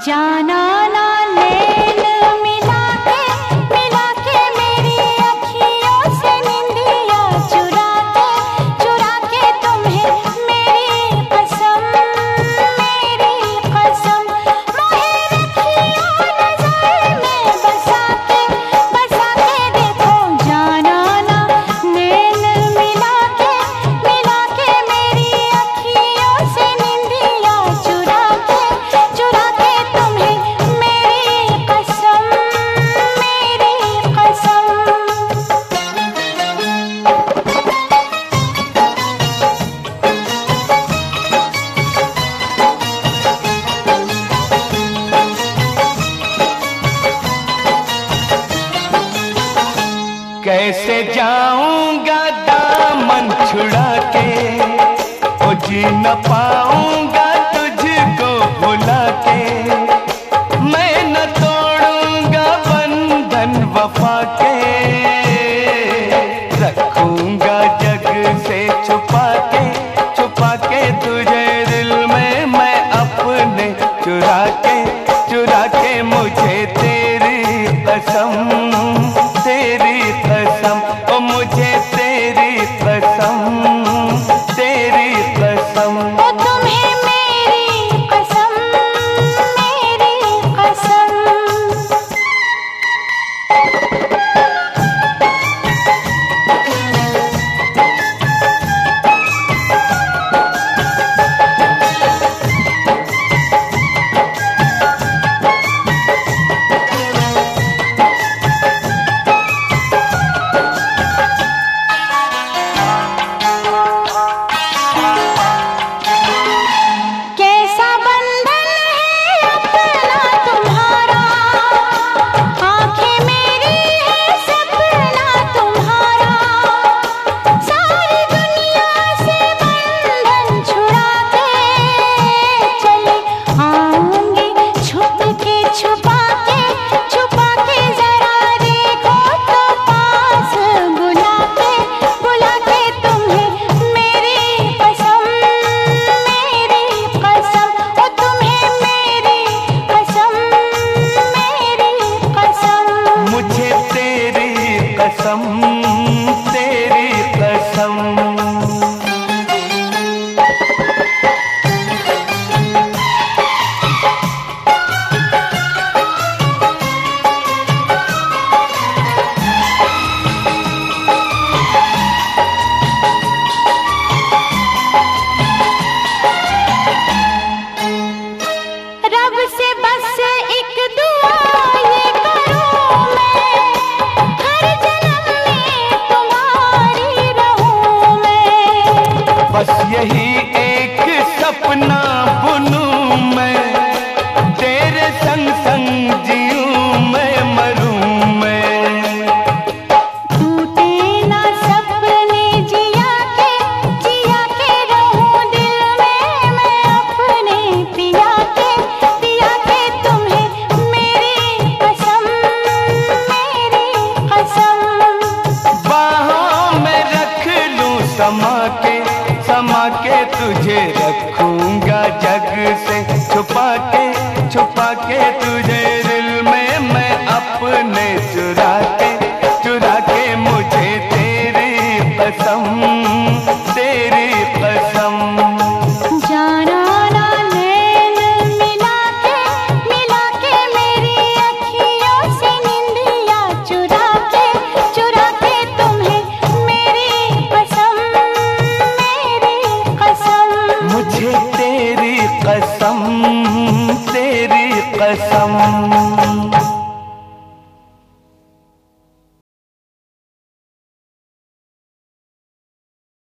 जाना ना नैन मिला के मेरी अखियों से निंदिया चुरा के तुम्हें मेरी कसम मोहे रखियो नजर में बसा के देखो। जाना ना नैन मिला के मेरी अखियों से निंदिया चुरा के तुम्हें मेरी कसम कैसे जाऊंगा दामन छुड़ा के, ओ जी न पाऊंगा तुझको भुला के। मैं न तोड़ूंगा बंधन वफा के, रखूंगा जग से छुपा के तुझे दिल में मैं अपने चुरा के मुझे तेरी कसम ओ मुझे तेरी कसम ओ तुम्हें मेरी कसम छुपा के जरा देखो तो पास बुला के तुम्हें मेरी कसम ओ तुम्हें मेरी कसम मुझे तेरी कसम रब से बस एक दुआ ये करूं मैं, हर जन्म में तुम्हारी रहूं मैं। बस यही एक सपना बुनूं मैं, तेरे संग जीऊं मैं मरूं मैं। टूटे ना सपने जिया के रहूं दिल में मैं अपने पिया के तुम्हें मेरी कसम बाहों में रख लूं समा के तुझे रखूंगा जग से छुपा के तुझे दिल में मैं अपने चुरा के मुझे तेरी कसम जाना ना नैन मिला के मेरी अखियों से निंदिया चुरा के तुम्हें मेरी कसम मुझे तेरी कसम